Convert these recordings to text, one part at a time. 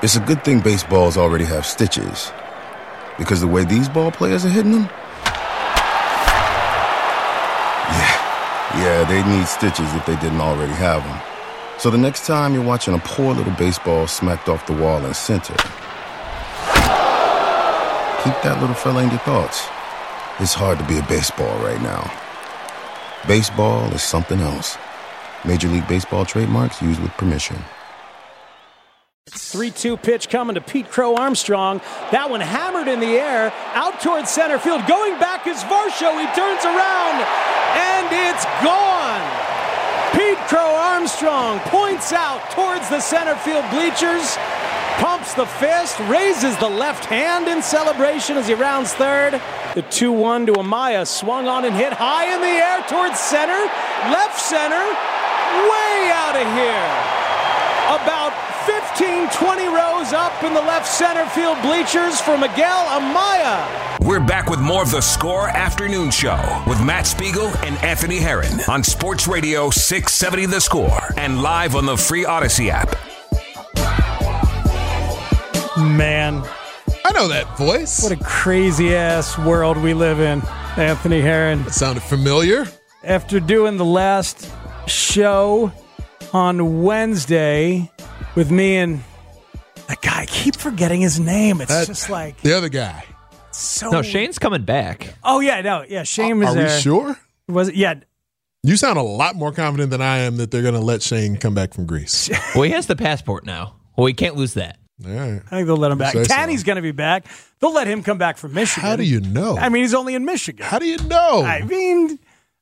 It's a good thing baseballs already have stitches, because the way these ball players are hitting them, yeah, they need stitches if they didn't already have them. So the next time you're watching a poor little baseball smacked off the wall in center, keep that little fella in your thoughts. It's hard to be a baseball right now. Baseball is something else. Major League Baseball trademarks used with permission. 3-2 pitch coming to Pete Crow Armstrong. That one hammered in the air, out towards center field. Going back is Varsho. He turns around, and it's gone. Pete Crow Armstrong points out towards the center field bleachers, pumps the fist, raises the left hand in celebration as he rounds third. The 2-1 to Amaya, swung on and hit high in the air towards center, left center, way out of here. About 15-20 rows up in the left center field bleachers for Miguel Amaya. We're back with more of the Score Afternoon Show with Matt Spiegel and Anthony Herron on Sports Radio 670 The Score and live on the free Odyssey app. Man, I know that voice. what a crazy-ass world we live in, Anthony Herron. That sounded familiar. After doing the last show on Wednesday with me and that guy, I keep forgetting his name. It's just like the other guy. so. No, Shane's coming back. Oh yeah, Shane was Are there. we sure? Was it? Yeah. You sound a lot more confident than I am that they're going to let Shane come back from Greece. Well, he has the passport now. Well, he can't lose that. All right. I think they'll let him back. Say so. Tanny's going to be back. They'll let him come back from Michigan. How do you know? I mean, he's only in Michigan. How do you know? I mean,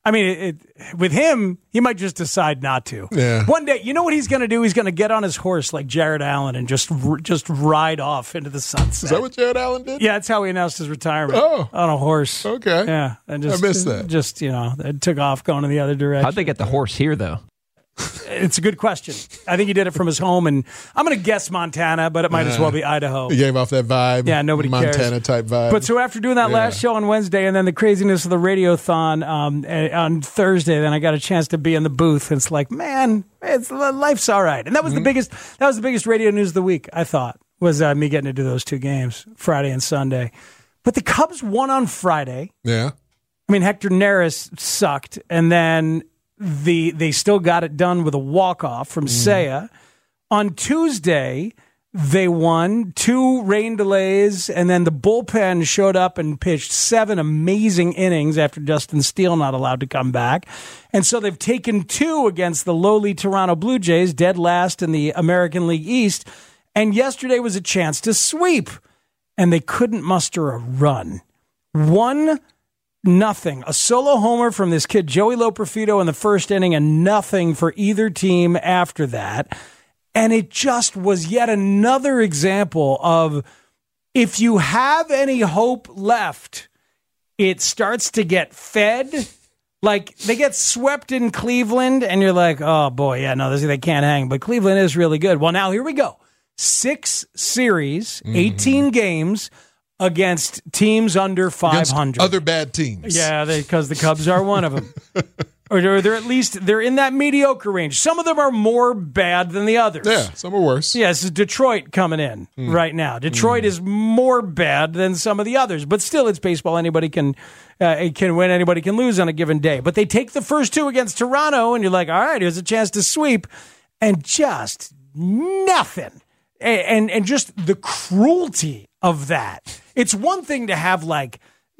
with him, he might just decide not to. Yeah. One day, you know what he's going to do? He's going to get on his horse like Jared Allen and just ride off into the sunset. Is that what Jared Allen did? Yeah, that's how he announced his retirement. Oh. On a horse. Okay. Yeah. And just, I missed that. Just, it took off going in the other direction. How'd they get the horse here, though? It's a good question. I think he did it from his home, and I'm going to guess Montana, but it might as well be Idaho. He gave off that vibe. Yeah, nobody cares. Montana-type vibe. But so after doing that last show on Wednesday and then the craziness of the Radiothon on Thursday, then I got a chance to be in the booth. And it's like, man, life's all right. And that was the biggest radio news of the week, I thought, was me getting to do those two games, Friday and Sunday. But the Cubs won on Friday. Yeah. I mean, Hector Neris sucked, and then they still got it done with a walk-off from Seiya. On Tuesday, they won 2 rain delays, and then the bullpen showed up and pitched 7 amazing innings after Justin Steele not allowed to come back. And so they've taken 2 against the lowly Toronto Blue Jays, dead last in the American League East. And yesterday was a chance to sweep, and they couldn't muster a run. 1-0. A solo homer from this kid, Joey Loperfido, in the first inning, and nothing for either team after that. And it just was yet another example of, if you have any hope left, it starts to get fed. Like, they get swept in Cleveland, and you're like, oh, boy, yeah, no, they can't hang. But Cleveland is really good. Well, now here we go. 6 series, 18 games, against teams under 500. Against other bad teams. Yeah, because the Cubs are one of them. Or they're in that mediocre range. Some of them are more bad than the others. Yeah, some are worse. Yes, yeah, Detroit coming in right now. Detroit is more bad than some of the others, but still, it's baseball. Anybody can win, anybody can lose on a given day. But they take the first 2 against Toronto, and you're like, all right, here's a chance to sweep, and just nothing. And just the cruelty of that. It's one thing to have like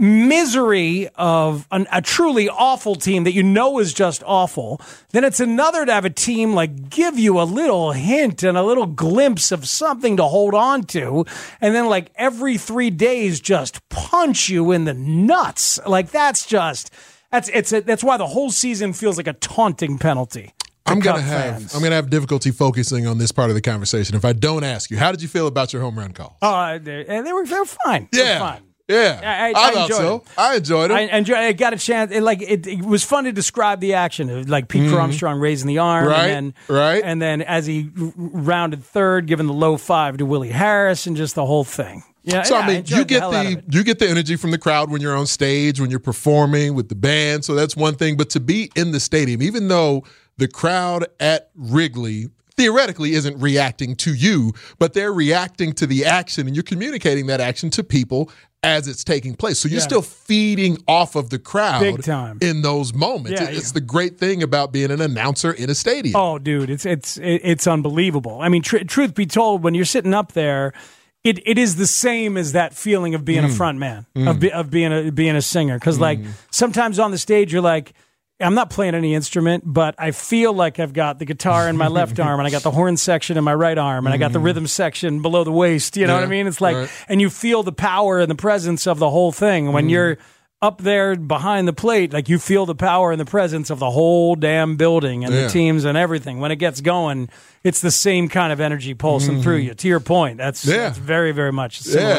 misery of a truly awful team that you know is just awful. Then it's another to have a team like give you a little hint and a little glimpse of something to hold on to. And then like every 3 days just punch you in the nuts. Like that's why the whole season feels like a taunting penalty. I'm gonna have difficulty focusing on this part of the conversation if I don't ask you. How did you feel about your home run calls? Oh, they were fine. Yeah, they were fine. Yeah, I thought so. I enjoyed them. I got a chance. It was fun to describe the action, like Pete Armstrong raising the arm, and then as he rounded third, giving the low 5 to Willie Harris, and just the whole thing. Yeah, so I mean, you get the energy from the crowd when you're on stage, when you're performing with the band. So that's one thing. But to be in the stadium, even though the crowd at Wrigley theoretically isn't reacting to you, but they're reacting to the action, and you're communicating that action to people as it's taking place. So you're still feeding off of the crowd Big time. in those moments. Yeah, It's the great thing about being an announcer in a stadium. Oh, dude, it's unbelievable. I mean, truth be told, when you're sitting up there, it is the same as that feeling of being a front man, of being a singer. Because like sometimes on the stage, you're like, I'm not playing any instrument, but I feel like I've got the guitar in my left arm, and I got the horn section in my right arm, and I got the rhythm section below the waist. You know what I mean? It's like, and you feel the power and the presence of the whole thing. When you're up there behind the plate, like you feel the power and the presence of the whole damn building and the teams and everything. When it gets going, it's the same kind of energy pulsing through you. To your point, that's very, very much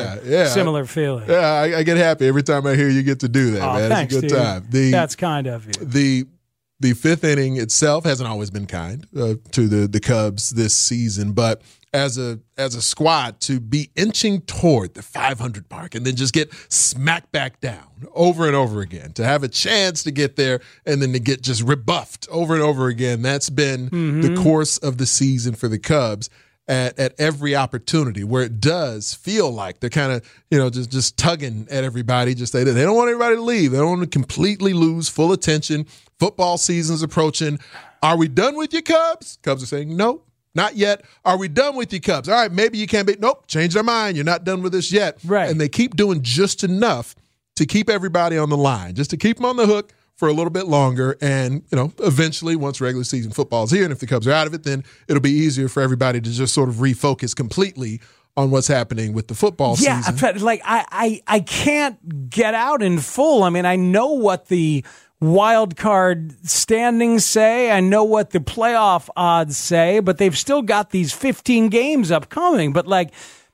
a similar feeling. Yeah, I get happy every time I hear you get to do that, man. Thanks, it's a good time. That's kind of you. The fifth inning itself hasn't always been kind to the Cubs this season, but as a squad to be inching toward the 500 mark and then just get smacked back down over and over again, to have a chance to get there and then to get just rebuffed over and over again, that's been the course of the season for the Cubs at every opportunity, where it does feel like they're kind of, just tugging at everybody. Just they don't want everybody to leave. They don't want to completely lose full attention. Football season's approaching. Are we done with you, Cubs? Cubs are saying, no, not yet. Are we done with you, Cubs? All right, maybe you can't be. Nope, change their mind. You're not done with us yet. Right. And they keep doing just enough to keep everybody on the line, just to keep them on the hook for a little bit longer. And, eventually once regular season football is here, and if the Cubs are out of it, then it'll be easier for everybody to just sort of refocus completely on what's happening with the football season. Yeah, like I can't get out in full. I mean, I know what the wild card standings say. I know what the playoff odds say, but they've still got these 15 games upcoming. But like,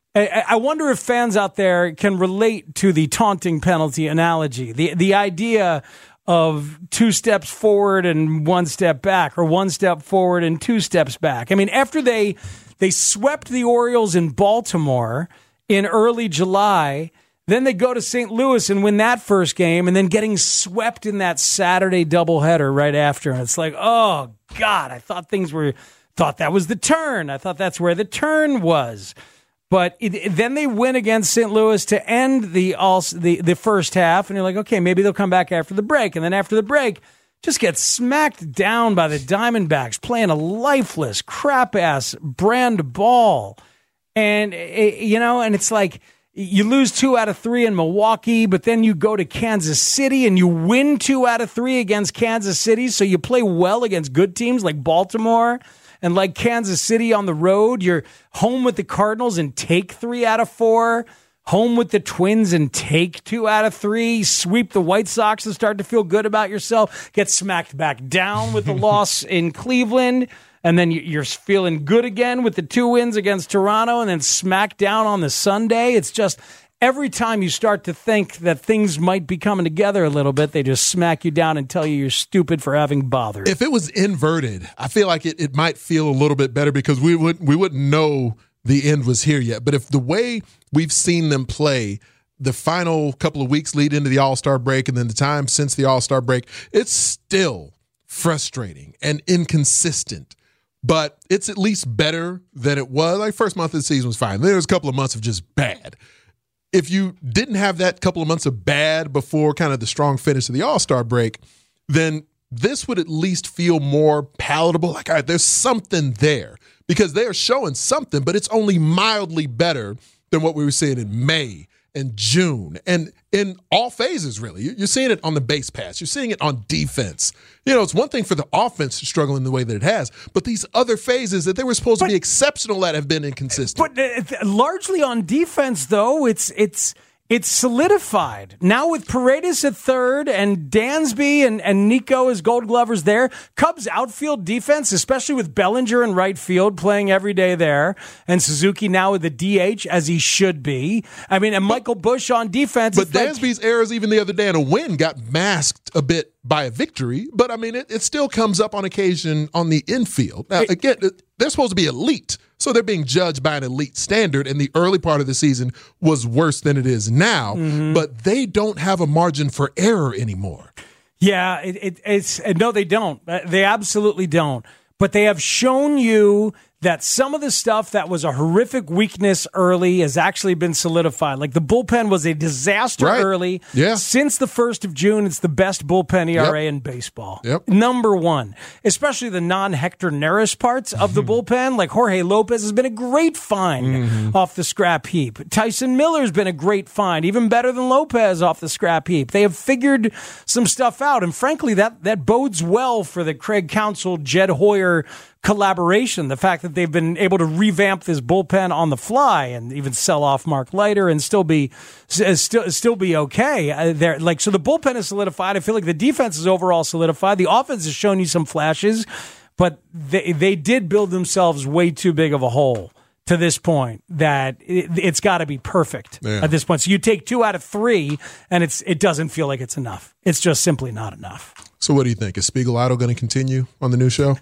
I wonder if fans out there can relate to the taunting penalty analogy, the idea of 2 steps forward and 1 step back, or 1 step forward and 2 steps back. I mean, after they swept the Orioles in Baltimore in early July, then they go to St. Louis and win that first game, and then getting swept in that Saturday doubleheader right after. And it's like, oh, God, I thought that was the turn. I thought that's where the turn was. But then they win against St. Louis to end the first half, and you're like, okay, maybe they'll come back after the break. And then after the break, just get smacked down by the Diamondbacks, playing a lifeless, crap-ass brand ball. And, and it's like, you lose 2 out of 3 in Milwaukee, but then you go to Kansas City and you win 2 out of 3 against Kansas City. So you play well against good teams like Baltimore and like Kansas City on the road. You're home with the Cardinals and take 3 out of 4. Home with the Twins and take 2 out of 3. Sweep the White Sox and start to feel good about yourself. Get smacked back down with the loss in Cleveland. And then you're feeling good again with the 2 wins against Toronto, and then smack down on the Sunday. It's just every time you start to think that things might be coming together a little bit, they just smack you down and tell you you're stupid for having bothered. If it was inverted, I feel like it might feel a little bit better, because we wouldn't know the end was here yet. But if the way we've seen them play the final couple of weeks lead into the All-Star break, and then the time since the All-Star break, it's still frustrating and inconsistent. But it's at least better than it was. Like, first month of the season was fine. There was a couple of months of just bad. If you didn't have that couple of months of bad before kind of the strong finish of the All-Star break, then this would at least feel more palatable. Like, all right, there's something there, because they are showing something, but it's only mildly better than what we were seeing in May and June, and in all phases, really. You're seeing it on the base pass. You're seeing it on defense. It's one thing for the offense to struggle in the way that it has, but these other phases that they were supposed to be exceptional at have been inconsistent. But largely on defense, though, it's solidified. Now with Paredes at third and Dansby and Nico as Gold Glovers there, Cubs outfield defense, especially with Bellinger in right field playing every day there, and Suzuki now with the DH as he should be. I mean, and Michael Busch on defense. But Dansby's errors even the other day in a win got masked a bit by a victory. But, I mean, it still comes up on occasion on the infield. Now, again, they're supposed to be elite. So they're being judged by an elite standard, and the early part of the season was worse than it is now. Mm-hmm. But they don't have a margin for error anymore. Yeah, it's no, they don't. They absolutely don't. But they have shown you that some of the stuff that was a horrific weakness early has actually been solidified. Like the bullpen was a disaster early. Yeah. Since the 1st of June, it's the best bullpen ERA in baseball. Yep. Number one, especially the non-Hector Neris parts of the bullpen. Like Jorge Lopez has been a great find off the scrap heap. Tyson Miller's been a great find, even better than Lopez off the scrap heap. They have figured some stuff out, and frankly, that bodes well for the Craig Counsell, Jed Hoyer collaboration. The fact that they've been able to revamp this bullpen on the fly and even sell off Mark Leiter and still be okay. So the bullpen is solidified. I feel like the defense is overall solidified. The offense has shown you some flashes, but they did build themselves way too big of a hole to this point that it's got to be perfect at this point. So you take 2 out of 3, and it doesn't feel like it's enough. It's just simply not enough. So what do you think? Is Spiegel Idol going to continue on the new show?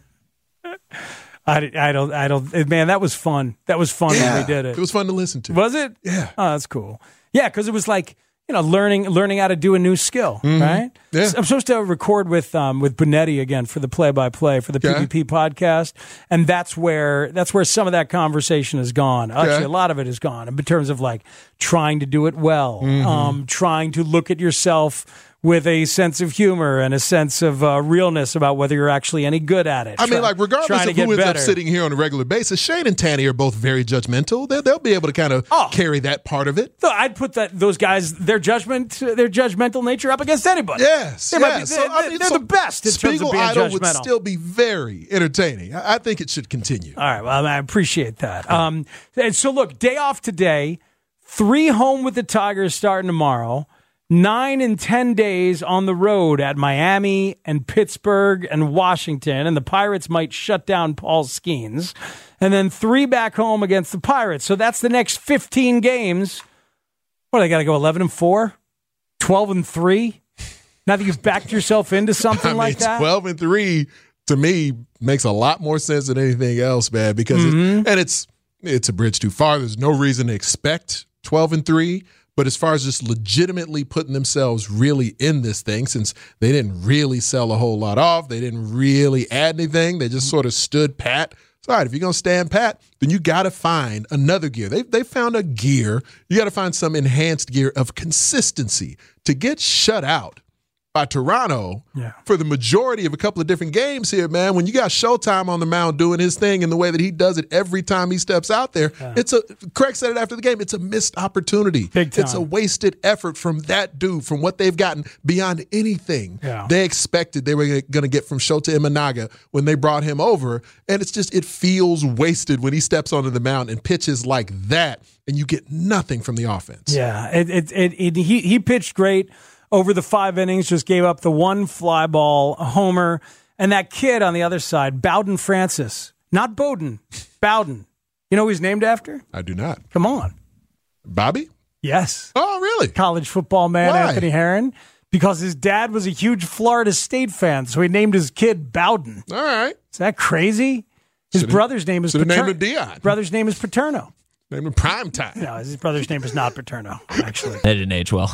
I don't. Man, that was fun. That was fun when we did it. It was fun to listen to. Was it? Yeah. Oh, that's cool. Yeah, because it was like, learning how to do a new skill, right? Yeah. I'm supposed to record with Bonetti again for the play-by-play for the PvP podcast, and that's where some of that conversation has gone. Actually, a lot of it has gone in terms of like trying to do it well, trying to look at yourself with a sense of humor and a sense of realness about whether you're actually any good at it. I mean, regardless of who ends up sitting here on a regular basis, Shane and Tanny are both very judgmental. They'll be able to kind of carry that part of it. So I'd put those guys, their judgmental nature up against anybody. Yes. They're the best in terms of being Idol judgmental. would still be very entertaining. I think it should continue. All right. Well, I appreciate that. And so, look, day off today, 3 home with the Tigers starting tomorrow. 9 and 10 days on the road at Miami and Pittsburgh and Washington, and the Pirates might shut down Paul Skeens. And then 3 back home against the Pirates. So that's the next 15 games. What, they got to go 11-4? 12-3? Now that you've backed yourself into something like that? 12-3, to me, makes a lot more sense than anything else, man, because it's a bridge too far. There's no reason to expect 12-3. But as far as just legitimately putting themselves really in this thing, since they didn't really sell a whole lot off, they didn't really add anything, they just sort of stood pat. So, all right, if you're going to stand pat, then you got to find another gear. They found a gear. You got to find some enhanced gear of consistency. To get shut out by Toronto for the majority of a couple of different games here, man, when you got Showtime on the mound doing his thing in the way that he does it every time he steps out there, Craig said it after the game, it's a missed opportunity. Big time. It's a wasted effort from that dude, from what they've gotten beyond anything they expected they were going to get from Shota Imanaga when they brought him over. And it feels wasted when he steps onto the mound and pitches like that, and you get nothing from the offense. Yeah, he pitched great. Over the 5 innings, just gave up the 1 fly ball, a homer, and that kid on the other side, Bowden Francis. Not Bowden, Bowden. You know who he's named after? I do not. Come on. Bobby? Yes. Oh, really? College football man, Why? Anthony Herron. Because his dad was a huge Florida State fan, so he named his kid Bowden. All right. Is that crazy? His brother's name is Paterno. Name him Dion. Brother's name is Paterno. Name him Prime Time. No, his brother's name is not Paterno, actually. That didn't age well.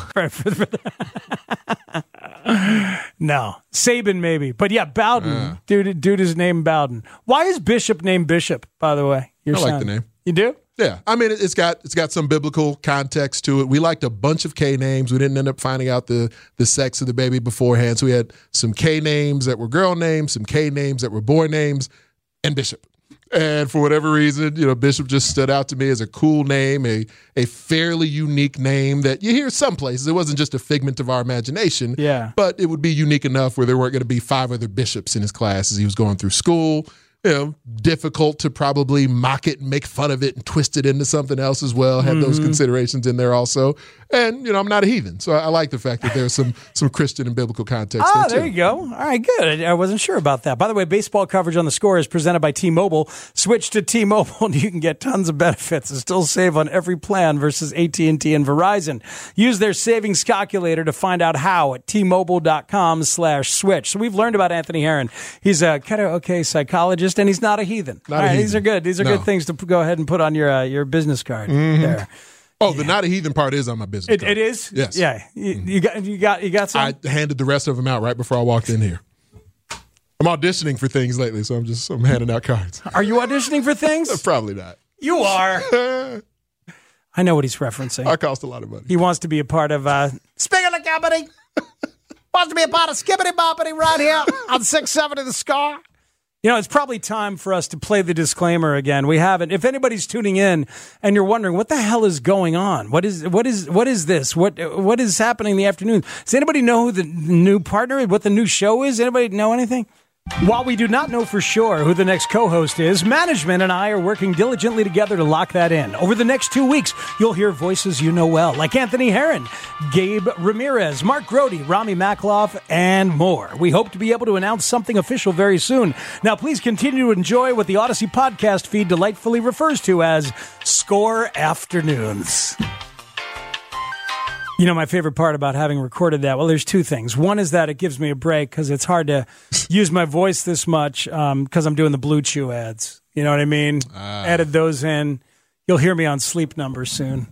No, Saban maybe, but yeah, Bowden. Dude is named Bowden. Why is Bishop named Bishop? By the way, I like the name. You do? Yeah, I mean it's got some biblical context to it. We liked a bunch of K names. We didn't end up finding out the sex of the baby beforehand, so we had some K names that were girl names, some K names that were boy names, and Bishop. And for whatever reason, Bishop just stood out to me as a cool name, a fairly unique name that you hear some places. It wasn't just a figment of our imagination, but it would be unique enough where there weren't going to be 5 other bishops in his class as he was going through school. Difficult to probably mock it and make fun of it and twist it into something else as well. Had those considerations in there also. And, I'm not a heathen, so I like the fact that there's some Christian and biblical context there, too. There you go. All right, good. I wasn't sure about that. By the way, baseball coverage on The Score is presented by T-Mobile. Switch to T-Mobile and you can get tons of benefits and still save on every plan versus AT&T and Verizon. Use their savings calculator to find out how at T-Mobile.com/switch. So we've learned about Anthony Herron. He's a kind of okay psychologist, and he's not a heathen. All right, these are good. These are good things to go ahead and put on your business card there. Oh, the not a heathen part is on my business card. It is? Yes. Yeah. You got some? I handed the rest of them out right before I walked in here. I'm auditioning for things lately, so I'm handing out cards. Are you auditioning for things? Probably not. You are. I know what he's referencing. I cost a lot of money. He wants to be a part of Speaking of Company. Wants to be a part of Skibbity Boppity right here on 670 The Scar. You know, it's probably time for us to play the disclaimer again. We haven't. If anybody's tuning in and you're wondering what the hell is going on, what is this? What is happening in the afternoon? Does anybody know who the new partner is? What the new show is? Anybody know anything? While we do not know for sure who the next co-host is, management and I are working diligently together to lock that in. Over the next 2 weeks, you'll hear voices you know well, like Anthony Herron, Gabe Ramirez, Mark Grody, Rami Makloff, and more. We hope to be able to announce something official very soon. Now, please continue to enjoy what the Odyssey podcast feed delightfully refers to as Score Afternoons. You know, my favorite part about having recorded that, well, there's two things. One is that it gives me a break because it's hard to use my voice this much because I'm doing the Blue Chew ads. You know what I mean? Added those in. You'll hear me on Sleep Number soon.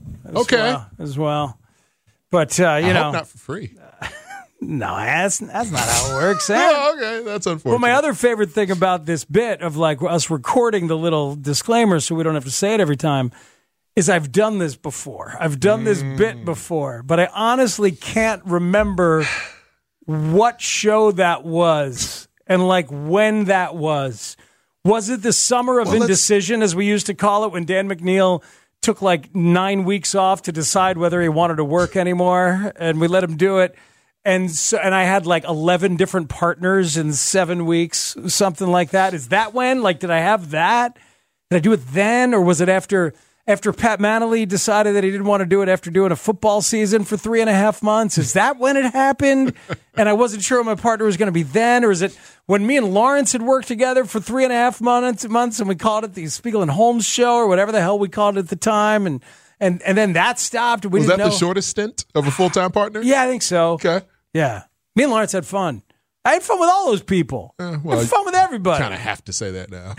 As well. But, I hope not for free. No, that's not how it works. Oh, okay, that's unfortunate. Well, my other favorite thing about this bit of like us recording the little disclaimer so we don't have to say it every time is I've done this before. I've done this bit before, but I honestly can't remember what show that was and like when that was. Was it the summer of indecision, as we used to call it, when Dan McNeil took like 9 weeks off to decide whether he wanted to work anymore, and we let him do it? And I had like 11 different partners in 7 weeks, something like that. Is that when? Like, did I have that? Did I do it then, or was it after Pat Manley decided that he didn't want to do it after doing a football season for 3.5 months? Is that when it happened? And I wasn't sure my partner was going to be then, or is it when me and Lawrence had worked together for 3.5 months and we called it the Spiegel and Holmes show or whatever the hell we called it at the time, and then that stopped. Was that the shortest stint of a full-time partner? Yeah, I think so. Okay. Yeah. Me and Lawrence had fun. I had fun with all those people. I had fun with everybody. Kind of have to say that now.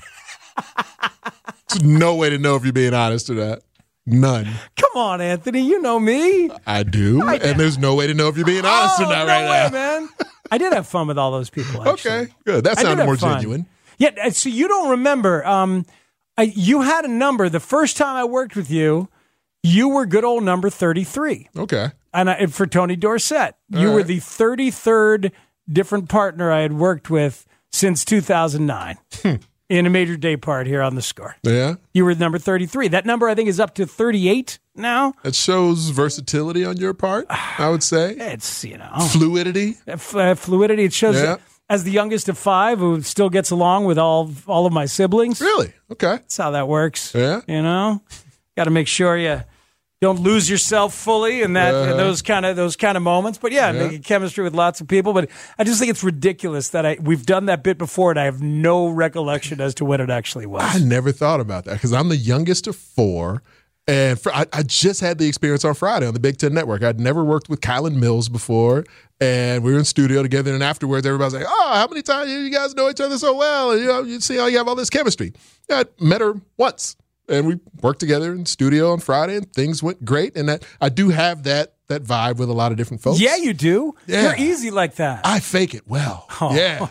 There's no way to know if you're being honest or not. None. Come on, Anthony. You know me. I do. And there's no way to know if you're being honest or not now. Man. I did have fun with all those people, actually. Okay, good. That sounded more genuine. Yeah, so you don't remember. You had a number. The first time I worked with you, you were good old number 33. Okay. And for Tony Dorsett. You were the 33rd different partner I had worked with since 2009. In a major day part here on The Score. Yeah. You were number 33. That number, I think, is up to 38 now. It shows versatility on your part, I would say. It's, fluidity. Fluidity. It shows as the youngest of 5 who still gets along with all of my siblings. Really? Okay. That's how that works. Yeah. Got to make sure you don't lose yourself fully in that in those kind of moments. But making chemistry with lots of people. But I just think it's ridiculous that we've done that bit before, and I have no recollection as to when it actually was. I never thought about that because I'm the youngest of 4, and I just had the experience on Friday on the Big Ten Network. I'd never worked with Kylan Mills before, and we were in studio together. And afterwards, everybody's like, "Oh, how many times you guys know each other so well? And you see how you have all this chemistry." Yeah, I met her once. And we worked together in studio on Friday, and things went great. And that I do have that vibe with a lot of different folks. Yeah, you do. Yeah. You're easy like that. I fake it well. Oh. Yeah.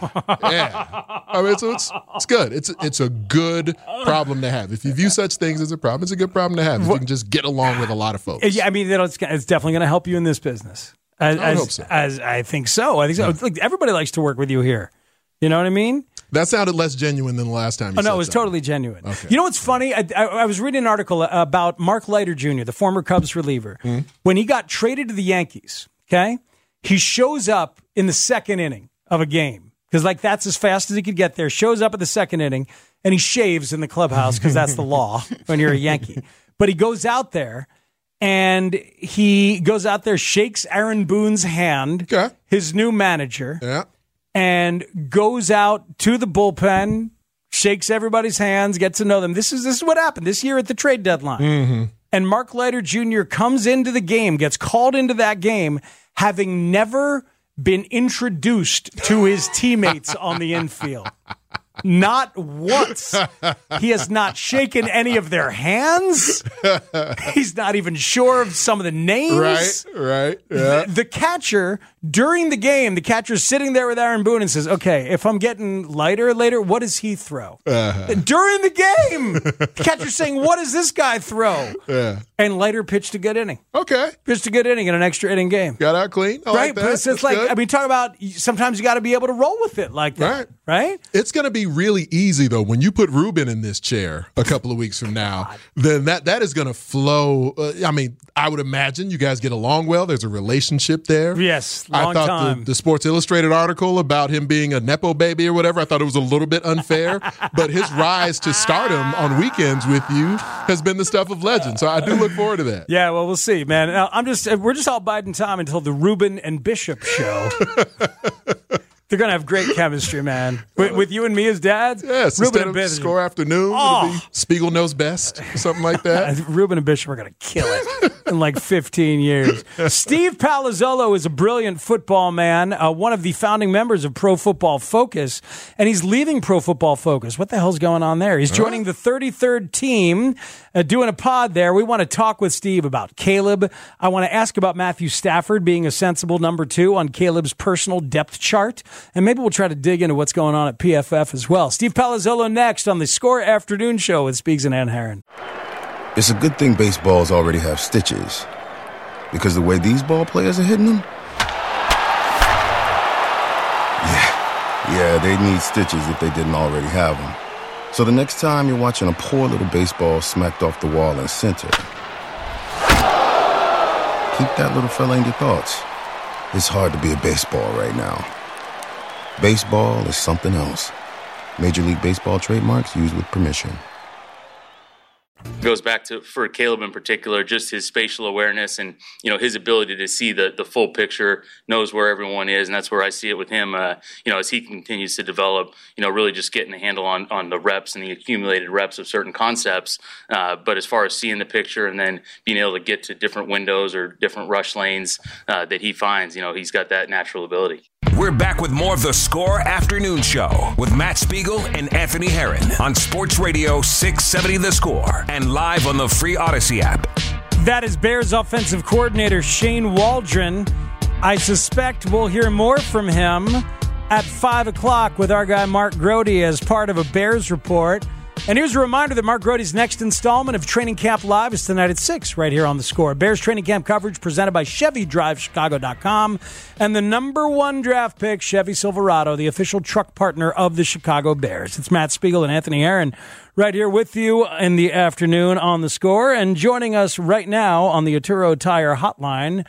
I mean, so it's good. It's a good problem to have. If you view such things as a problem, it's a good problem to have. If you can just get along with a lot of folks. Yeah, I mean, it's definitely going to help you in this business. I hope so. I think so. Like, everybody likes to work with you here. You know what I mean? That sounded less genuine than the last time you said no, it was totally genuine. Okay. You know what's funny? I was reading an article about Mark Leiter Jr., the former Cubs reliever. When he got traded to the Yankees, okay, he shows up in the second inning of a game because, like, that's as fast as he could get there. Shows up at the second inning, and he shaves in the clubhouse because that's the law when you're a Yankee. But he goes out there, and shakes Aaron Boone's hand, his new manager. Yeah. And goes out to the bullpen, shakes everybody's hands, gets to know them. This is what happened this year at the trade deadline. Mm-hmm. And Mark Leiter Jr. comes into the game, gets called into that game, having never been introduced to his teammates on the infield. Not once. He has not shaken any of their hands. He's not even sure of some of the names. Right. Yeah. The catcher, during the game, the catcher's sitting there with Aaron Boone and says, okay, if I'm getting lighter later, what does he throw? During the game, the catcher's saying, what does this guy throw? Yeah. And Leiter pitched a good inning. Okay. Pitched a good inning in an extra inning game. Got out clean. I Right? like that. But it's That's like, good. I mean, talk about sometimes you got to be able to roll with it like that. Right? It's going to be really easy, though, when you put Ruben in this chair a couple of weeks from now, then that is going to flow. I mean, I would imagine you guys get along well. There's a relationship there. Yes, I long thought time. the Sports Illustrated article about him being a Nepo baby or whatever, I thought it was a little bit unfair. But his rise to stardom on weekends with you has been the stuff of legend. So I do look forward to that. Yeah, well, we'll see, man. We're just all biding time until the Ruben and Bishop show. They're going to have great chemistry, man. With you and me as dads? Yes, Ruben instead and of Bishop. Score Afternoon, it'll be Spiegel Knows Best, or something like that. Ruben and Bishop are going to kill it in like 15 years. Steve Palazzolo is a brilliant football man, one of the founding members of Pro Football Focus, and he's leaving Pro Football Focus. What the hell's going on there? He's joining the 33rd team, doing a pod there. We want to talk with Steve about Caleb. I want to ask about Matthew Stafford being a sensible number 2 on Caleb's personal depth chart. And maybe we'll try to dig into what's going on at PFF as well. Steve Palazzolo next on the Score Afternoon Show with Speaks and Ann Herron. It's a good thing baseballs already have stitches, because the way these ball players are hitting them, yeah, they need stitches if they didn't already have them. So the next time you're watching a poor little baseball smacked off the wall in center, keep that little fella in your thoughts. It's hard to be a baseball right now. Baseball is something else. Major League Baseball trademarks used with permission. Goes back to, for Caleb in particular, just his spatial awareness and, his ability to see the full picture, knows where everyone is. And that's where I see it with him, as he continues to develop, really just getting a handle on the reps and the accumulated reps of certain concepts. But as far as seeing the picture and then being able to get to different windows or different rush lanes that he finds, he's got that natural ability. We're back with more of the Score Afternoon Show with Matt Spiegel and Anthony Herron on Sports Radio 670 The Score and live on the free Odyssey app. That is Bears offensive coordinator Shane Waldron. I suspect we'll hear more from him at 5 o'clock with our guy Mark Grody as part of a Bears report. And here's a reminder that Mark Grody's next installment of Training Camp Live is tonight at 6 right here on The Score. Bears Training Camp coverage presented by ChevyDriveChicago.com and the number 1 draft pick, Chevy Silverado, the official truck partner of the Chicago Bears. It's Matt Spiegel and Anthony Herron right here with you in the afternoon on The Score. And joining us right now on the Arturo Tire Hotline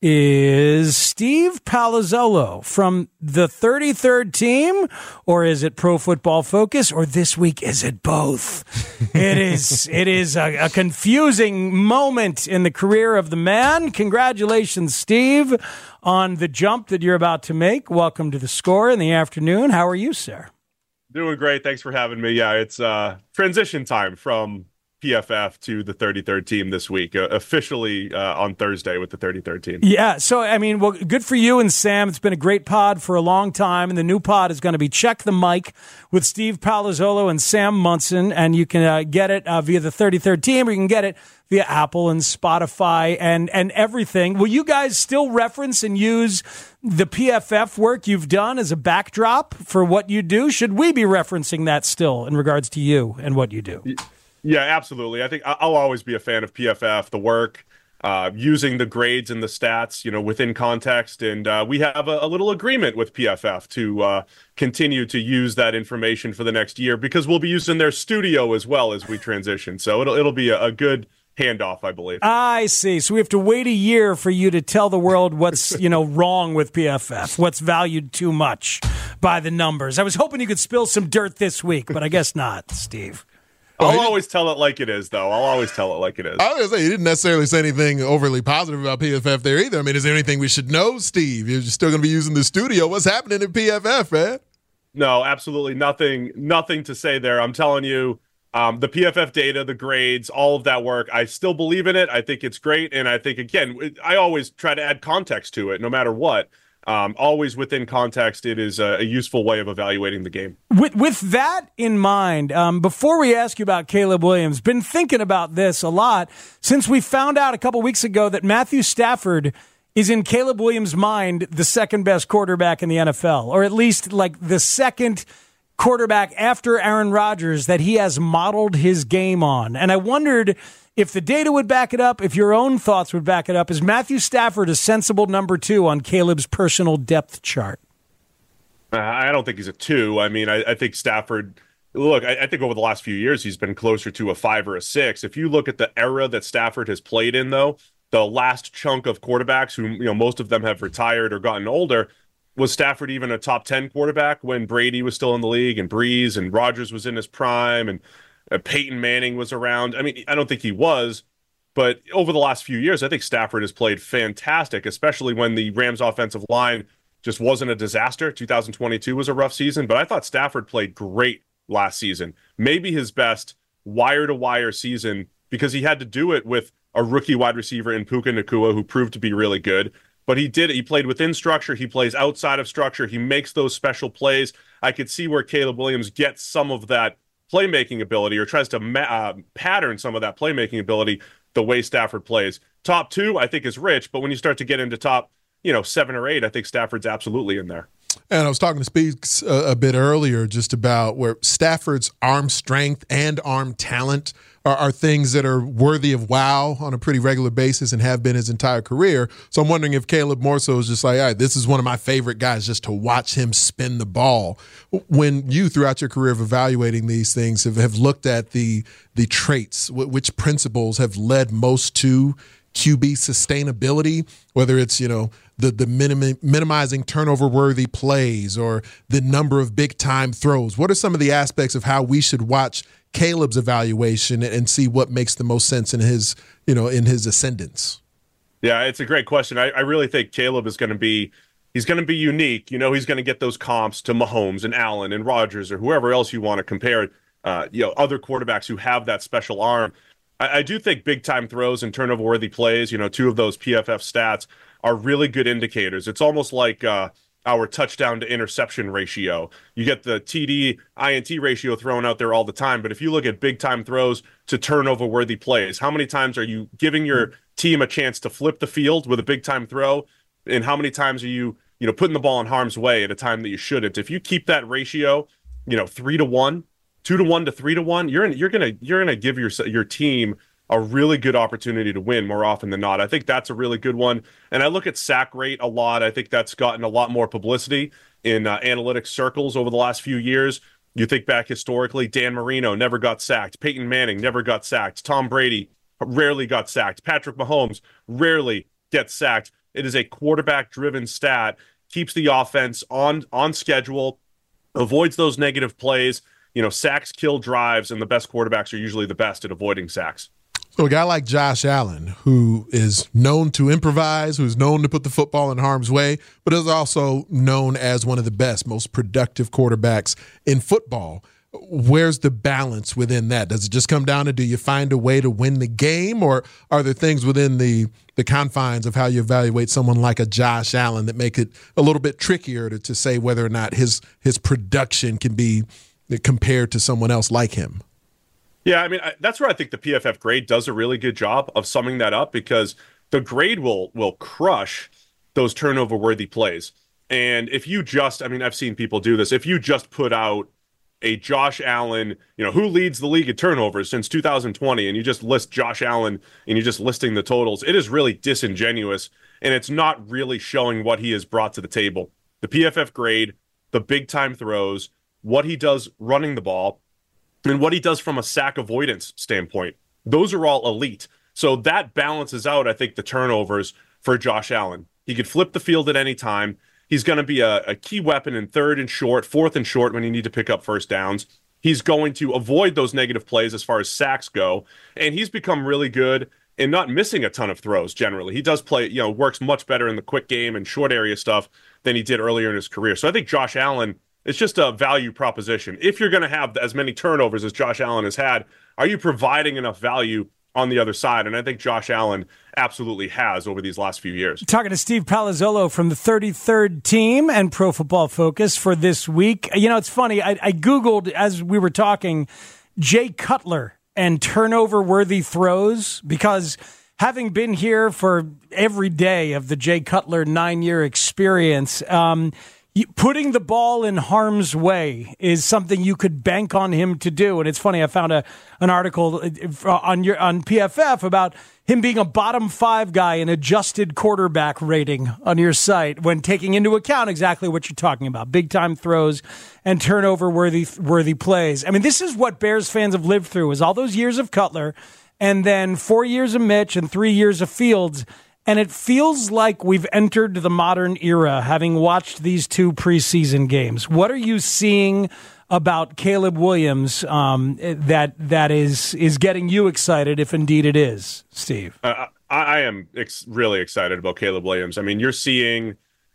is Steve Palazzolo from the 33rd team, or is it Pro Football Focus, or this week is it both? It is a confusing moment in the career of the man. Congratulations, Steve, on the jump that you're about to make. Welcome to The Score in the afternoon. How are you, sir? Doing great. Thanks for having me. Yeah, it's transition time from PFF to the 33rd team this week, officially on Thursday with the 33rd team. Yeah, so, I mean, well, good for you and Sam. It's been a great pod for a long time, and the new pod is going to be Check the Mic with Steve Palazzolo and Sam Munson, and you can get it via the 33rd team, or you can get it via Apple and Spotify and everything. Will you guys still reference and use the PFF work you've done as a backdrop for what you do? Should we be referencing that still in regards to you and what you do? Yeah, absolutely. I think I'll always be a fan of PFF, the work, using the grades and the stats, within context. And we have a little agreement with PFF to continue to use that information for the next year, because we'll be using their studio as well as we transition. So it'll be a good handoff, I believe. I see. So we have to wait a year for you to tell the world what's, wrong with PFF, what's valued too much by the numbers. I was hoping you could spill some dirt this week, but I guess not, Steve. I'll always tell it like it is, though. I'll always tell it like it is. I was going to say, you didn't necessarily say anything overly positive about PFF there either. I mean, is there anything we should know, Steve? You're still going to be using the studio. What's happening at PFF, man? No, absolutely nothing to say there. I'm telling you, the PFF data, the grades, all of that work, I still believe in it. I think it's great. And I think, again, I always try to add context to it no matter what. always within context, it is a useful way of evaluating the game. With that in mind, before we ask you about Caleb Williams, been thinking about this a lot since we found out a couple weeks ago that Matthew Stafford is in Caleb Williams' mind the second best quarterback in the NFL, or at least like the second quarterback after Aaron Rodgers that he has modeled his game on. And I wondered if the data would back it up, if your own thoughts would back it up. Is Matthew Stafford a sensible number 2 on Caleb's personal depth chart? I don't think he's a 2. I mean, I think Stafford, look, I think over the last few years, he's been closer to a 5 or a 6. If you look at the era that Stafford has played in, though, the last chunk of quarterbacks who, most of them have retired or gotten older, was Stafford even a top 10 quarterback when Brady was still in the league and Breeze and Rodgers was in his prime and Peyton Manning was around? I mean, I don't think he was, but over the last few years, I think Stafford has played fantastic, especially when the Rams offensive line just wasn't a disaster. 2022 was a rough season, but I thought Stafford played great last season. Maybe his best wire-to-wire season, because he had to do it with a rookie wide receiver in Puka Nacua, who proved to be really good. But he played within structure. He plays outside of structure. He makes those special plays. I could see where Caleb Williams gets some of that playmaking ability, or tries to pattern some of that playmaking ability the way Stafford plays. Top 2, I think, is Rich, but when you start to get into top 7 or 8, I think Stafford's absolutely in there. And I was talking to Speaks a bit earlier just about where Stafford's arm strength and arm talent are things that are worthy of wow on a pretty regular basis and have been his entire career. So I'm wondering if Caleb more so is just like, all right, this is one of my favorite guys just to watch him spin the ball. When you, throughout your career of evaluating these things, have looked at the traits, which principles have led most to QB sustainability, whether it's, the minimizing turnover-worthy plays or the number of big-time throws. What are some of the aspects of how we should watch Caleb's evaluation and see what makes the most sense in his, in his ascendance? Yeah, it's a great question. I really think Caleb is going to be unique. He's going to get those comps to Mahomes and Allen and Rodgers or whoever else you want to compare, other quarterbacks who have that special arm. I do think big-time throws and turnover-worthy plays, 2 of those PFF stats, are really good indicators. It's almost like our touchdown to interception ratio. You get the TD-INT ratio thrown out there all the time, but if you look at big-time throws to turnover-worthy plays, how many times are you giving your team a chance to flip the field with a big-time throw, and how many times are you putting the ball in harm's way at a time that you shouldn't? If you keep that ratio, 3-to-1, 2-to-1 to 3-to-1, you're gonna give your team a really good opportunity to win more often than not. I think that's a really good one. And I look at sack rate a lot. I think that's gotten a lot more publicity in analytics circles over the last few years. You think back historically, Dan Marino never got sacked. Peyton Manning never got sacked. Tom Brady rarely got sacked. Patrick Mahomes rarely gets sacked. It is a quarterback-driven stat, keeps the offense on schedule, avoids those negative plays. Sacks kill drives, and the best quarterbacks are usually the best at avoiding sacks. So a guy like Josh Allen, who is known to improvise, who's known to put the football in harm's way, but is also known as one of the best, most productive quarterbacks in football. Where's the balance within that? Does it just come down to, do you find a way to win the game, or are there things within the confines of how you evaluate someone like a Josh Allen that make it a little bit trickier to say whether or not his production can be compared to someone else like him? Yeah, I mean, that's where I think the PFF grade does a really good job of summing that up, because the grade will crush those turnover-worthy plays. And if you just, I've seen people do this, if you just put out a Josh Allen, who leads the league in turnovers since 2020, and you just list Josh Allen and you're just listing the totals, it is really disingenuous, and it's not really showing what he has brought to the table. The PFF grade, the big-time throws, what he does running the ball, and what he does from a sack avoidance standpoint, those are all elite. So that balances out, I think, the turnovers for Josh Allen. He could flip the field at any time. He's going to be a key weapon in 3rd and short, 4th and short when you need to pick up first downs. He's going to avoid those negative plays as far as sacks go. And he's become really good in not missing a ton of throws generally. He does play, works much better in the quick game and short area stuff than he did earlier in his career. So I think Josh Allen, it's just a value proposition. If you're going to have as many turnovers as Josh Allen has had, are you providing enough value on the other side. And I think Josh Allen absolutely has over these last few years. Talking to Steve Palazzolo from the 33rd team and Pro Football Focus for this week. You know, it's funny. I Googled as we were talking Jay Cutler and turnover-worthy throws because having been here for every day of the Jay Cutler 9-year experience, putting the ball in harm's way is something you could bank on him to do. And it's funny, I found an article on PFF about him being a bottom 5 guy in adjusted quarterback rating on your site when taking into account exactly what you're talking about, big-time throws and turnover-worthy plays. I mean, this is what Bears fans have lived through, is all those years of Cutler and then 4 years of Mitch and 3 years of Fields. And it feels like we've entered the modern era, having watched these 2 preseason games. What are you seeing about Caleb Williams that is getting you excited, if indeed it is, Steve? I am really excited about Caleb Williams. I mean, you're seeing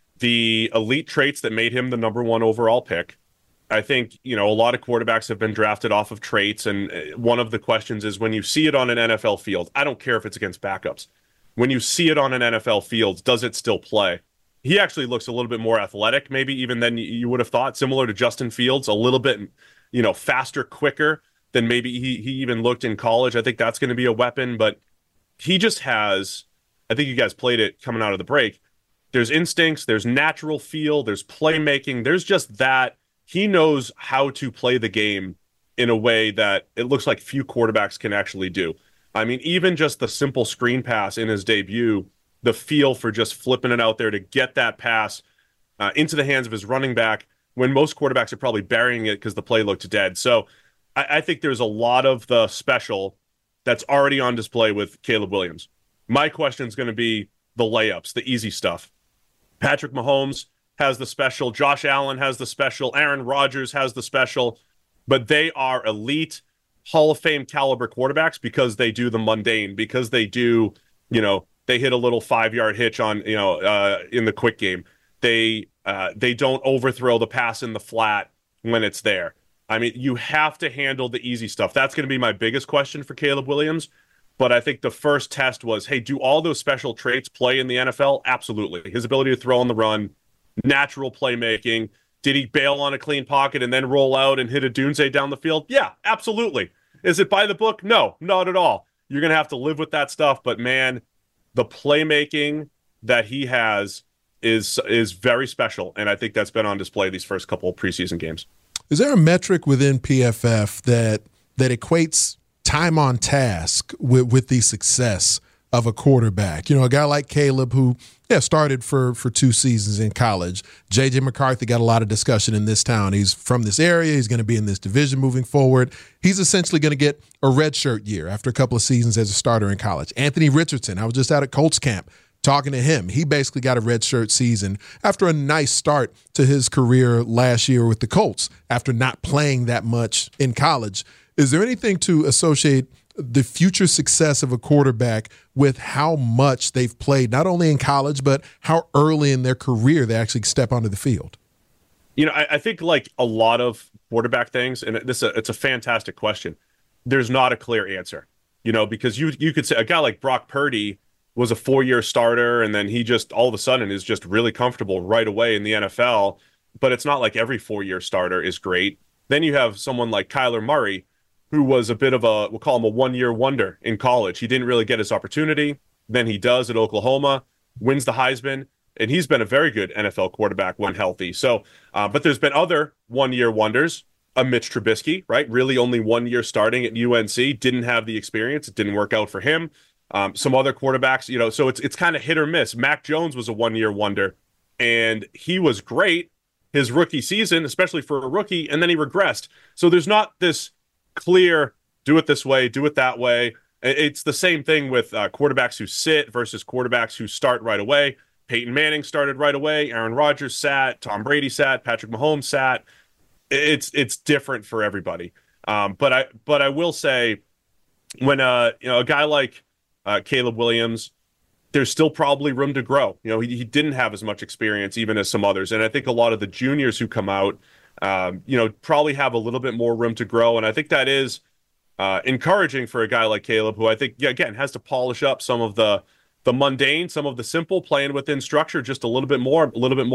the elite traits that made him the number 1 overall pick. I think, a lot of quarterbacks have been drafted off of traits, and one of the questions is when you see it on an NFL field, I don't care if it's against backups. When you see it on an NFL field, does it still play? He actually looks a little bit more athletic, maybe even than you would have thought, similar to Justin Fields, a little bit, faster, quicker than maybe he even looked in college. I think that's going to be a weapon, but he just has, I think you guys played it coming out of the break. There's instincts, there's natural feel, there's playmaking, there's just that. He knows how to play the game in a way that it looks like few quarterbacks can actually do. I mean, even just the simple screen pass in his debut, the feel for just flipping it out there to get that pass into the hands of his running back when most quarterbacks are probably burying it because the play looked dead. So I think there's a lot of the special that's already on display with Caleb Williams. My question is going to be the layups, the easy stuff. Patrick Mahomes has the special. Josh Allen has the special. Aaron Rodgers has the special. But they are elite Hall of Fame caliber quarterbacks because they do the mundane, because they do, they hit a little 5-yard hitch on, in the quick game. They don't overthrow the pass in the flat when it's there. I mean, you have to handle the easy stuff. That's going to be my biggest question for Caleb Williams. But I think the first test was, hey, do all those special traits play in the NFL? Absolutely. His ability to throw on the run, natural playmaking. Did he bail on a clean pocket and then roll out and hit a doomsday down the field? Yeah, absolutely. Is it by the book? No, not at all. You're going to have to live with that stuff. But, man, the playmaking that he has is very special. And I think that's been on display these first couple of preseason games. Is there a metric within PFF that equates time on task with the success of a quarterback? A guy like Caleb who started for 2 seasons in college. J.J. McCarthy got a lot of discussion in this town. He's from this area. He's going to be in this division moving forward. He's essentially going to get a redshirt year after a couple of seasons as a starter in college. Anthony Richardson, I was just out at Colts camp talking to him. He basically got a redshirt season after a nice start to his career last year with the Colts after not playing that much in college. Is there anything to associate the future success of a quarterback with how much they've played, not only in college, but how early in their career they actually step onto the field? I think like a lot of quarterback things, and it's a fantastic question. There's not a clear answer, because you could say a guy like Brock Purdy was a 4-year starter, and then he just all of a sudden is just really comfortable right away in the NFL. But it's not like every 4-year starter is great. Then you have someone like Kyler Murray, who was a bit of we'll call him a 1-year wonder in college. He didn't really get his opportunity. Then he does at Oklahoma, wins the Heisman, and he's been a very good NFL quarterback when healthy. So, but there's been other 1-year wonders. Mitch Trubisky, right? Really only 1 year starting at UNC, didn't have the experience. It didn't work out for him. Some other quarterbacks, so it's kind of hit or miss. Mac Jones was a 1-year wonder, and he was great his rookie season, especially for a rookie, and then he regressed. So there's not this clear, do it this way, do it that way. It's the same thing with quarterbacks who sit versus quarterbacks who start right away. Peyton Manning started right away. Aaron Rodgers sat. Tom Brady sat. Patrick Mahomes sat. It's different for everybody. But I will say, when a guy like Caleb Williams, there's still probably room to grow. He didn't have as much experience even as some others, and I think a lot of the juniors who come out, probably have a little bit more room to grow. And I think that is encouraging for a guy like Caleb, who I think, again, has to polish up some of the mundane, some of the simple, playing within structure just a little bit more,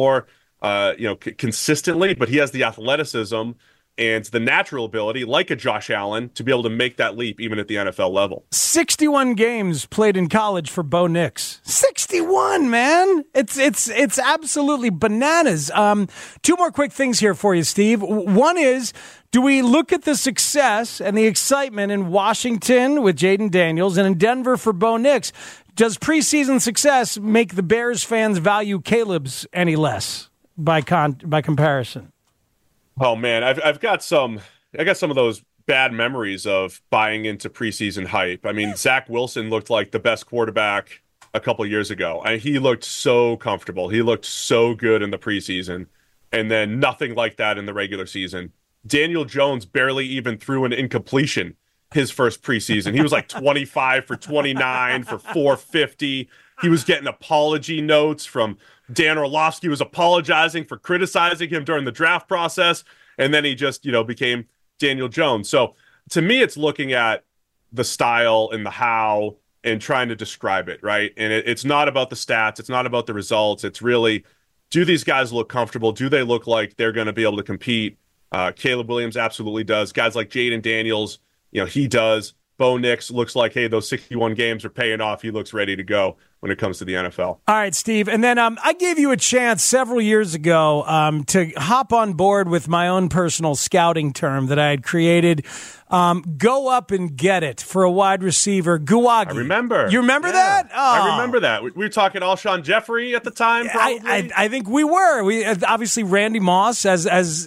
consistently. But he has the athleticism and the natural ability, like a Josh Allen, to be able to make that leap even at the NFL level. 61 games played in college for Bo Nix. 61, man. It's absolutely bananas. Two more quick things here for you, Steve. One is, do we look at the success and the excitement in Washington with Jaden Daniels and in Denver for Bo Nix? Does preseason success make the Bears fans value Caleb's any less by comparison? Oh man, I've got some of those bad memories of buying into preseason hype. I mean, Zach Wilson looked like the best quarterback a couple years ago, and he looked so comfortable. He looked so good in the preseason, and then nothing like that in the regular season. Daniel Jones barely even threw an incompletion his first preseason. He was like 25 for 29 for 450. He was getting apology notes from Dan Orlovsky, was apologizing for criticizing him during the draft process, and then he just, became Daniel Jones. So to me, it's looking at the style and the how and trying to describe it, right? And it's not about the stats. It's not about the results. It's really, do these guys look comfortable? Do they look like they're going to be able to compete? Caleb Williams absolutely does. Guys like Jaden Daniels, he does. Bo Nix looks like, hey, those 61 games are paying off. He looks ready to go when it comes to the NFL. All right, Steve. And then I gave you a chance several years ago to hop on board with my own personal scouting term that I had created. Go up and get it for a wide receiver, Guwagi. I remember. You remember that? Oh. I remember that. We were talking Alshon Jeffrey at the time, probably. I think we were. We obviously Randy Moss as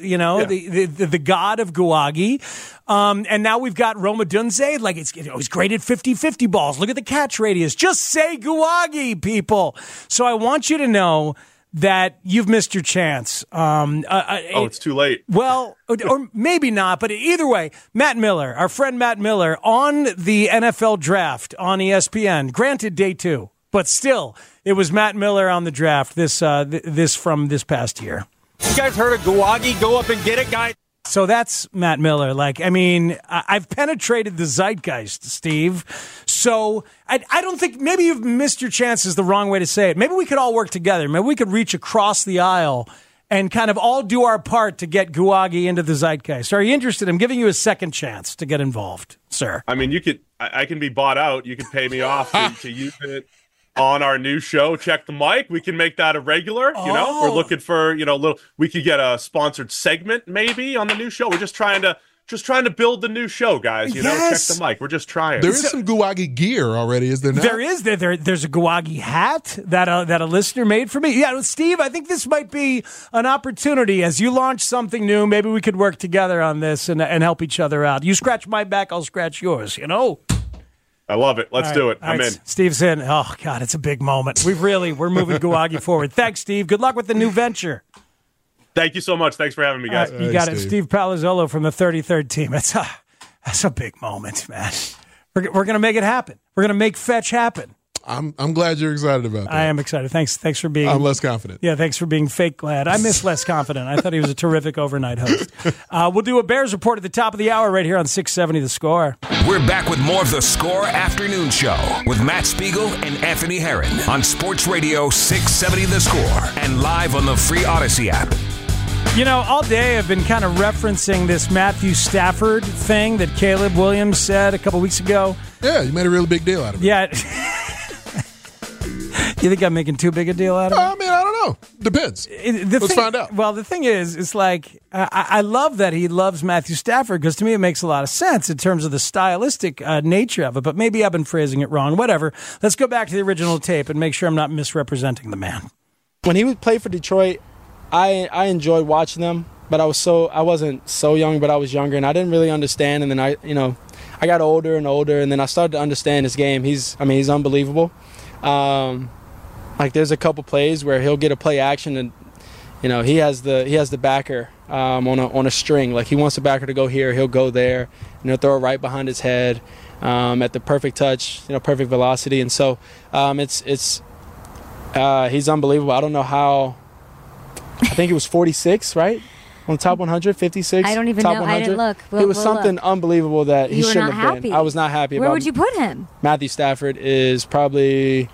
the god of Guwagi. And now we've got Rome Odunze. Like, he's great at 50-50 balls. Look at the catch radius. Just say Guwagi, people. So I want you to know that you've missed your chance. It's too late. Well, or maybe not, but either way, Matt Miller, our friend Matt Miller, on the NFL draft on ESPN, granted day 2, but still, it was Matt Miller on the draft this from this past year. You guys heard of Guwagi? Go up and get it, guys. So that's Matt Miller. I've penetrated the zeitgeist, Steve. So I don't think, maybe you've missed your chance is the wrong way to say it. Maybe we could all work together. Maybe we could reach across the aisle and kind of all do our part to get Guwagi into the zeitgeist. Are you interested? I'm giving you a second chance to get involved, sir. I mean, I can be bought out. You can pay me off to use it on our new show, Check the Mic. We can make that a regular. We're looking for we could get a sponsored segment maybe on the new show. We're just trying to build the new show, guys. Yes. Check the Mic. We're just trying. There is some Guwagi gear already, is there not? There is. There's a Guwagi hat that a listener made for me. Yeah, Steve, I think this might be an opportunity as you launch something new. Maybe we could work together on this and help each other out. You scratch my back, I'll scratch yours. I love it. Let's do it. I'm in. Steve's in. Oh, God, it's a big moment. We're moving Guwagi forward. Thanks, Steve. Good luck with the new venture. Thank you so much. Thanks for having me, guys. You got it. Steve Palazzolo from the 33rd team. That's a big moment, man. We're going to make it happen. We're going to make Fetch happen. I'm glad you're excited about that. I am excited. Thanks for being. I'm less confident. Yeah, thanks for being fake glad. I miss less confident. I thought he was a terrific overnight host. We'll do a Bears report at the top of the hour right here on 670 The Score. We're back with more of The Score Afternoon Show with Matt Spiegel and Anthony Herron on Sports Radio 670 The Score and live on the free Odyssey app. All day I've been kind of referencing this Matthew Stafford thing that Caleb Williams said a couple weeks ago. Yeah, you made a really big deal out of it. Yeah. You think I'm making too big a deal out of it? I mean, I don't know. Depends. Let's find out. Well, the thing is, it's like, I love that he loves Matthew Stafford because to me it makes a lot of sense in terms of the stylistic nature of it, but maybe I've been phrasing it wrong. Whatever. Let's go back to the original tape and make sure I'm not misrepresenting the man. When he would play for Detroit, I enjoyed watching them, but I wasn't so young, but I was younger, and I didn't really understand, and then I got older and older, and then I started to understand his game. He's unbelievable. There's a couple plays where he'll get a play action and he has the backer on a string. Like, he wants the backer to go here, he'll go there, and he'll throw it right behind his head at the perfect touch, perfect velocity. And so he's unbelievable. I don't know how. I think it was 46, right? On top 100, 56. I don't even top know. 100. I didn't look. It was something unbelievable that he You were shouldn't not have happy. been. I was not happy Where about would you put him? Matthew Stafford is probably.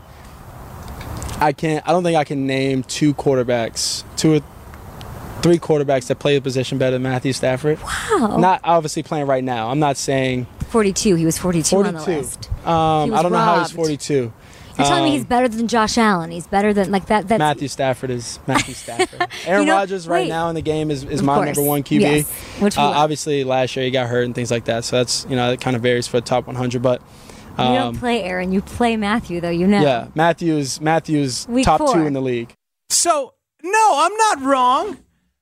I don't think I can name two or three quarterbacks that play the position better than Matthew Stafford. Wow. Not obviously playing right now. I'm not saying 42. He was 42 on the list. I don't know how he's 42. You're telling me he's better than Josh Allen. He's better than that. That's Matthew Stafford is Matthew Stafford. Aaron Rodgers right now in the game is my course. number one QB. Yes. Which we love. Obviously, last year he got hurt and things like that. So that's it kind of varies for the top 100. But you don't play Aaron. You play Matthew, though. Yeah, Matthew's Week top 4. 2 in the league. So, no, I'm not wrong.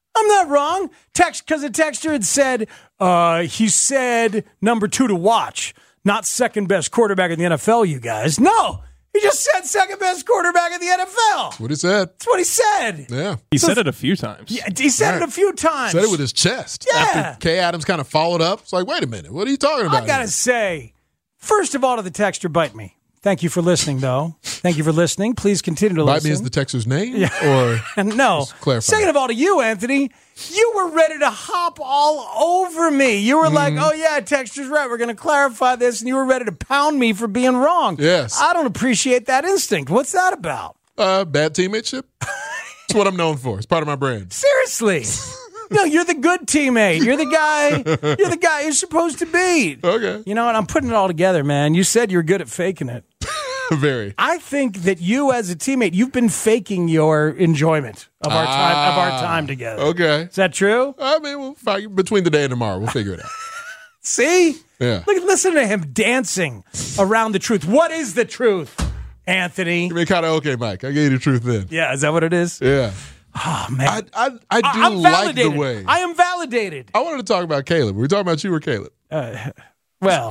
Because the texter had said, he said number 2 to watch, not second best quarterback in the NFL, you guys. No, he just said second best quarterback in the NFL. That's what he said. That's what he said. Yeah. He said it a few times. Yeah, he said it a few times. Said it with his chest. Yeah. After Kay Adams kind of followed up, it's like, wait a minute, what are you talking about? I got to say, first of all, to the texter, bite me. Thank you for listening, though. Thank you for listening. Please continue to Bite listen. me is the texter's name? Yeah. Or no. Clarify. Second of all, to you, Anthony, you were ready to hop all over me. You were like, oh, yeah, texter's right. We're going to clarify this. And you were ready to pound me for being wrong. Yes. I don't appreciate that instinct. What's that about? Bad teammateship. It's what I'm known for. It's part of my brand. Seriously. No, you're the good teammate. You're the guy. You're the guy you're supposed to be. Okay. You know what? I'm putting it all together, man. You said you're good at faking it. Very. I think that you, as a teammate, you've been faking your enjoyment of our time together. Okay. Is that true? I mean, we'll fight between today and tomorrow. We'll figure it out. See? Yeah. Listen to him dancing around the truth. What is the truth, Anthony? Give me karaoke, Mike. I gave you the truth then. Yeah, is that what it is? Yeah. Oh, man. I do I'm like the validated. way. I am validated. I wanted to talk about Caleb. Were we talking about you or Caleb? Well.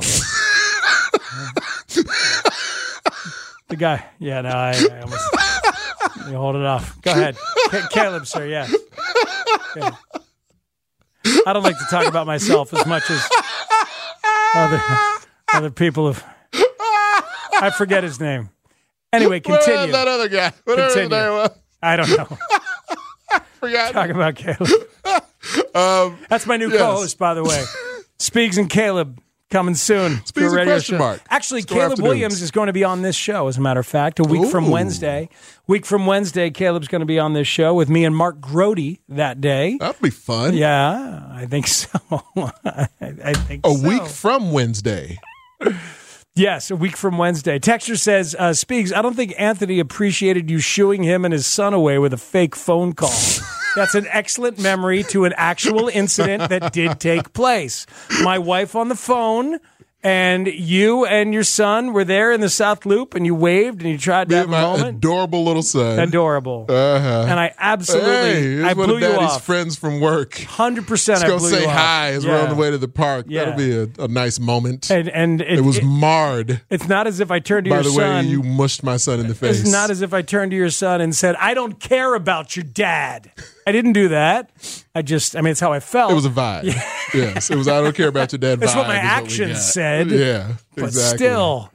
The guy. Yeah, no, I almost. You hold it off. Go ahead. Caleb, sir, yeah. I don't like to talk about myself as much as other people have. I forget his name. Anyway, continue. Where that other guy? Whatever his name was. I don't know. Forgot. Talk about Caleb. That's my new co-host, by the way. Speaks and Caleb. Coming soon to a radio show. Mark. Actually, Caleb Williams is going to be on this show, as a matter of fact, a week from Wednesday. Caleb's going to be on this show with me and Mark Grody that day. That'll be fun. Yeah, I think so. I think so. A week from Wednesday. Yes, a week from Wednesday. Texture says, Speaks, I don't think Anthony appreciated you shooing him and his son away with a fake phone call. That's an excellent memory to an actual incident that did take place. My wife on the phone, and you and your son were there in the South Loop, and you waved, and you tried to have a moment. Adorable little son. Adorable. Uh-huh. And I absolutely, I blew you off. Friends from work. 100% Let's I go blew say you hi off. as we're on the way to the park. Yeah. That'll be a nice moment. And it was marred. It's not as if I turned to your son. By the way, you mushed my son in the face. It's not as if I turned to your son and said, I don't care about your dad. I didn't do that. It's how I felt. It was a vibe. Yeah. Yes, it was I don't care about your dad vibe. That's what my actions said. Yeah, but exactly. Still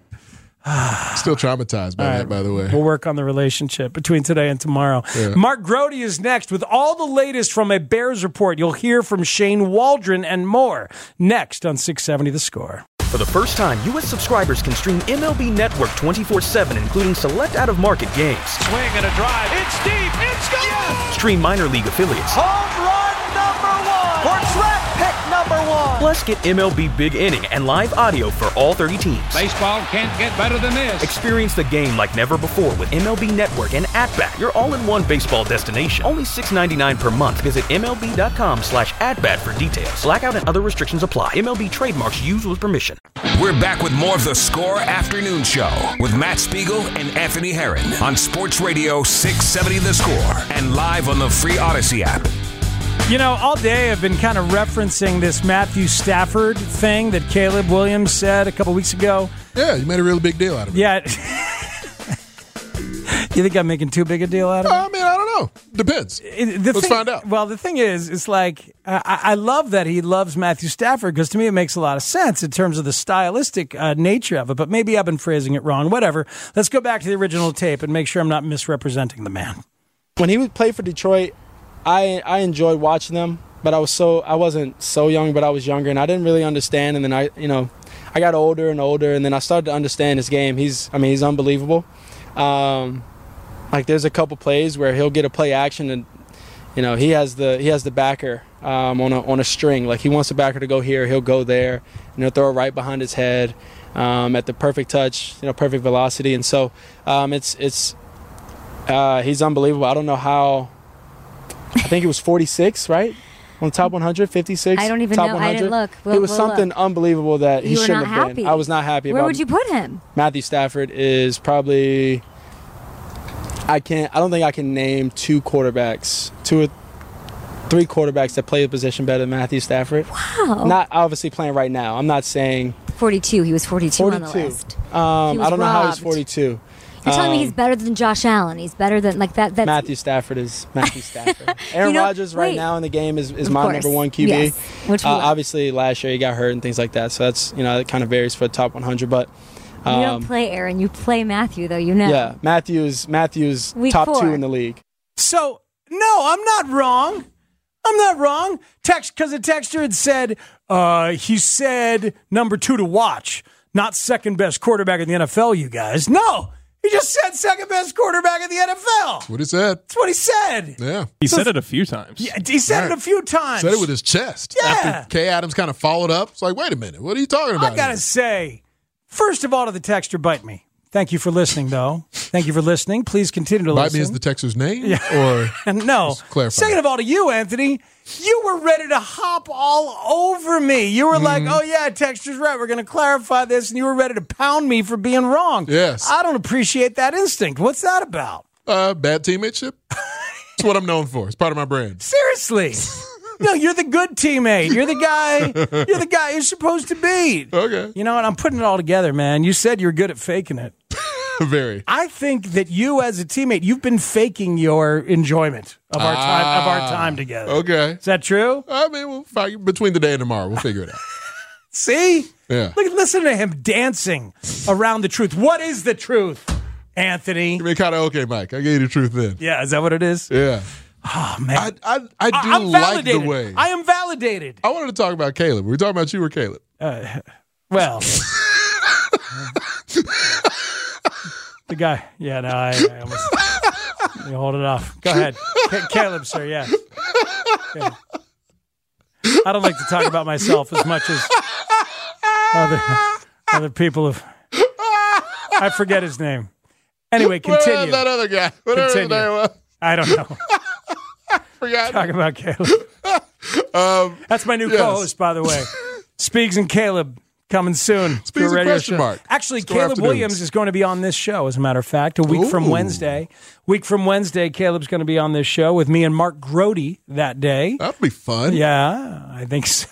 traumatized by that, by the way. We'll work on the relationship between today and tomorrow. Yeah. Mark Grody is next with all the latest from a Bears report. You'll hear from Shane Waldron and more next on 670 The Score. For the first time, U.S. subscribers can stream MLB Network 24/7, including select out-of-market games. Swing and a drive. It's deep. It's gone. Yes! Stream minor league affiliates. Home run number 1. For draft pick number 1. Plus, get MLB Big Inning and live audio for all 30 teams. Baseball can't get better than this. Experience the game like never before with MLB Network and At-Bat, your all-in-one baseball destination. Only $6.99 per month. Visit MLB.com/AtBat for details. Blackout and other restrictions apply. MLB trademarks used with permission. We're back with more of the Score Afternoon Show with Matt Spiegel and Anthony Herron on Sports Radio 670 The Score and live on the free Odyssey app. You know, all day I've been kind of referencing this Matthew Stafford thing that Caleb Williams said a couple weeks ago. Yeah, you made a really big deal out of it. Yeah. You think I'm making too big a deal out of it? I mean, I don't know. Depends. Let's find out. Well, the thing is, it's like, I love that he loves Matthew Stafford because to me it makes a lot of sense in terms of the stylistic nature of it, but maybe I've been phrasing it wrong. Whatever. Let's go back to the original tape and make sure I'm not misrepresenting the man. When he would play for Detroit, I enjoyed watching them. but I wasn't so young, but I was younger, and I didn't really understand. And then I got older and older, and then I started to understand his game. He's unbelievable. Like there's a couple plays where he'll get a play action, and he has the backer on a string. Like he wants the backer to go here, he'll go there, and he'll throw it right behind his head at the perfect touch, perfect velocity. And so he's unbelievable. I don't know how. I think it was 46, right? On the top 100, 56. I don't even top know. 100. I didn't look. It was something look. unbelievable that he You were shouldn't not have happy. been. I was not happy Where about. would you put him? Matthew Stafford is probably. I don't think I can name two or three quarterbacks that play the position better than Matthew Stafford. Wow. Not obviously playing right now. I'm not saying 42. He was 42 on the list. I don't know how he's 42. You're telling me he's better than Josh Allen. He's better than that's Matthew Stafford is Matthew Stafford. Aaron Rodgers right now in the game is my number one QB. Yes. Which obviously last year he got hurt and things like that. So that's it kind of varies for the top 100. But you don't play Aaron. You play Matthew though. Yeah, Matthew's Week top 4. 2 in the league. So no, I'm not wrong. I'm not wrong. Because the texter had said he said number 2 to watch, not second best quarterback in the NFL. You guys, no. He just said second best quarterback in the NFL. That's what he said. That's what he said. Yeah. He said it a few times. Yeah, he said it a few times. Said it with his chest. Yeah. After Kay Adams kind of followed up. It's like, wait a minute. What are you talking about? I got to say, first of all, to the texter, bite me. Thank you for listening, though. Thank you for listening. Please continue to Bite listen. me is the texter's name? Yeah. Or no. Clarify. Second of all, to you, Anthony, you were ready to hop all over me. You were like, oh, yeah, texter's right. We're going to clarify this. And you were ready to pound me for being wrong. Yes. I don't appreciate that instinct. What's that about? Bad teammateship. That's what I'm known for. It's part of my brand. Seriously. No, you're the good teammate. You're the guy you're supposed to beat. Okay. You know what? I'm putting it all together, man. You said you're good at faking it. Very. I think that you, as a teammate, you've been faking your enjoyment of our time together. Okay. Is that true? I mean, we'll fight between today and tomorrow. We'll figure it out. See? Yeah. Listen to him dancing around the truth. What is the truth, Anthony? Give me karaoke, Mike. I gave you the truth then. Yeah, is that what it is? Yeah. Oh, man. I'm validated. like the way. I am validated. I wanted to talk about Caleb. Were we talking about you or Caleb? Well. The guy. Yeah, no, I almost. You hold it off. Go ahead. Caleb, sir, yeah. I don't like to talk about myself as much as other people have. I forget his name. Anyway, continue. Where that other guy? Whatever his name was. I don't know. Forgot. Talk about Caleb. That's my new co-host, by the way. Speaks and Caleb coming soon. Speaks and question mark. Actually, Score Caleb afternoons. Williams is going to be on this show, as a matter of fact, a week from Wednesday. Week from Wednesday, Caleb's going to be on this show with me and Mark Grody that day. That'll be fun. Yeah, I think so.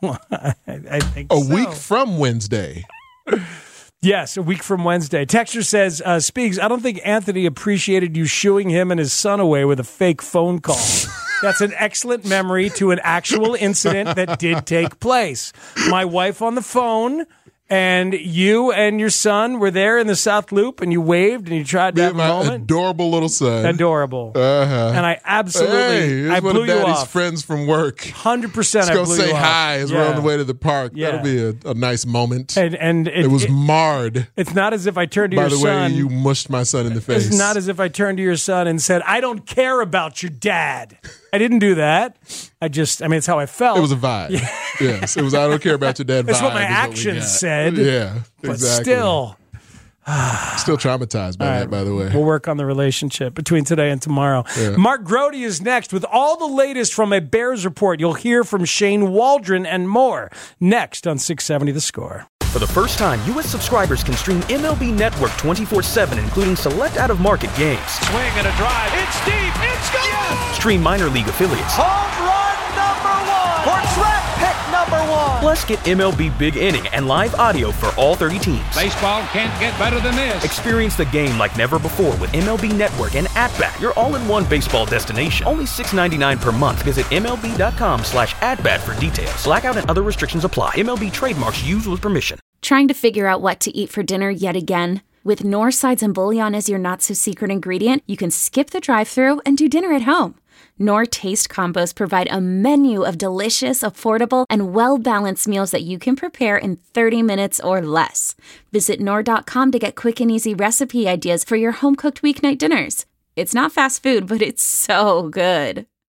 I think A so. week from Wednesday. Yes, a week from Wednesday. Texture says, Speaks, I don't think Anthony appreciated you shooing him and his son away with a fake phone call. That's an excellent memory to an actual incident that did take place. My wife on the phone, and you and your son were there in the South Loop, and you waved, and you tried to have a moment. Adorable little son. Adorable. Uh-huh. And I absolutely, I blew you Daddy's off. friends from work. 100% Let's I go blew say you off. hi as we're on the way to the park. Yeah. That'll be a nice moment. And it was marred. It's not as if I turned to By your the son. way, you mushed my son in the face. It's not as if I turned to your son and said, I don't care about your dad. I didn't do that. It's how I felt. It was a vibe. Yes. It was, I don't care about your dad vibe. That's what my is actions we got. said. Yeah. But exactly. still traumatized by that, by the way. We'll work on the relationship between today and tomorrow. Yeah. Mark Grody is next with all the latest from a Bears report. You'll hear from Shane Waldron and more next on 670 The Score. For the first time, U.S. subscribers can stream MLB Network 24/7, including select out-of-market games. Swing and a drive. It's deep. It's gone. Yes. Stream minor league affiliates. Home run number 1 for draft pick number 1. Plus, get MLB Big Inning and live audio for all 30 teams. Baseball can't get better than this. Experience the game like never before with MLB Network and At-Bat, your all-in-one baseball destination. Only $6.99 per month. Visit MLB.com/atbat for details. Blackout and other restrictions apply. MLB trademarks used with permission. Trying to figure out what to eat for dinner yet again? With North Sides and Bouillon as your not-so-secret ingredient, you can skip the drive-thru and do dinner at home. Knorr Taste Combos provide a menu of delicious, affordable, and well-balanced meals that you can prepare in 30 minutes or less. Visit Knorr.com to get quick and easy recipe ideas for your home-cooked weeknight dinners. It's not fast food, but it's so good.